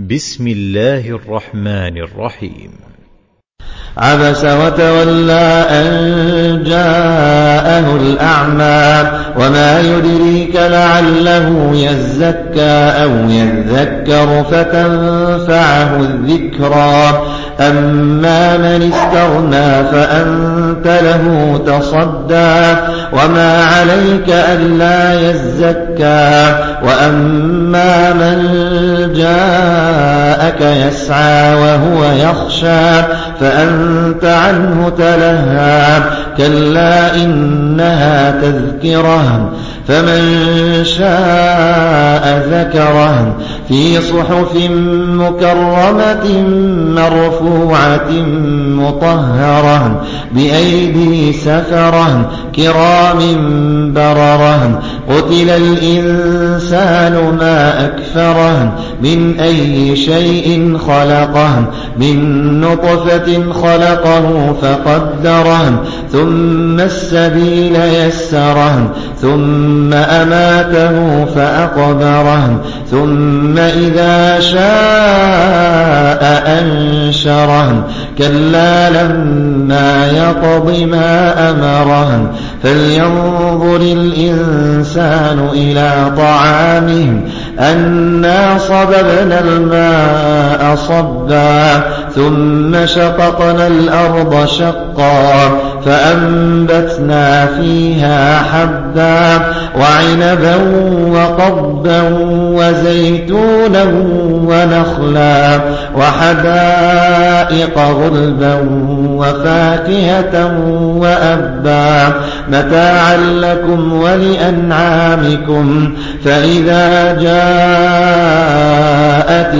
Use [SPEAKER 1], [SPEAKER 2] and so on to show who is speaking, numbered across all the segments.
[SPEAKER 1] بسم الله الرحمن الرحيم.
[SPEAKER 2] عبس وتولى أن جاءه الأعمى وما يدريك لعله يزكى أو يذكر فتنفعه الذكرى أما من استغنى فأنت له تصدى وما عليك ألا يزكى وأما من جاءك يسعى وهو يخشى فأنت عنه تلهى كلا إنها تذكرة فمن شاء ذكره في صحف مكرمة مرفوعة مطهرة بأيدي سفرة كرام بررة قتل الإنسان ما أكفره من أي شيء خلقه من نطفة خلقه فقدره ثم السبيل يسره ثم أماته فأقبره ثم إذا شاء أنشره كلا لما يقض ما أمره فلينظر الإنسان إلى طعامه أنا صببنا الماء صبا ثم شققنا الأرض شقا فأنبتنا فيها حبا وعنبا وقضبا وزيتونا ونخلا وحدائق غلبا وفاكهة وأبا متاعا لكم ولأنعامكم فإذا جاءت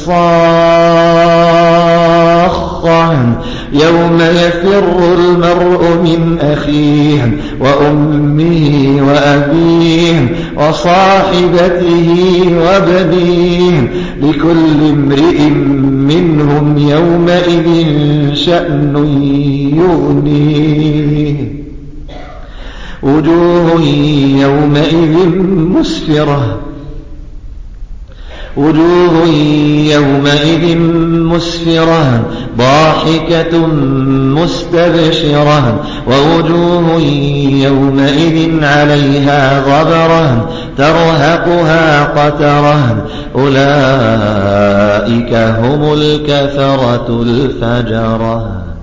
[SPEAKER 2] الصاخة يوم يفر المرء من أخيه وأمه وأبيه وصاحبته وبنيه لكل امرئ منهم يومئذ شأن يغنيه وجوه يومئذ مسفرة ضاحكة مستبشرة ووجوه يومئذ عليها غبرة ترهقها قترة أولئك هم الكفرة الفجرة.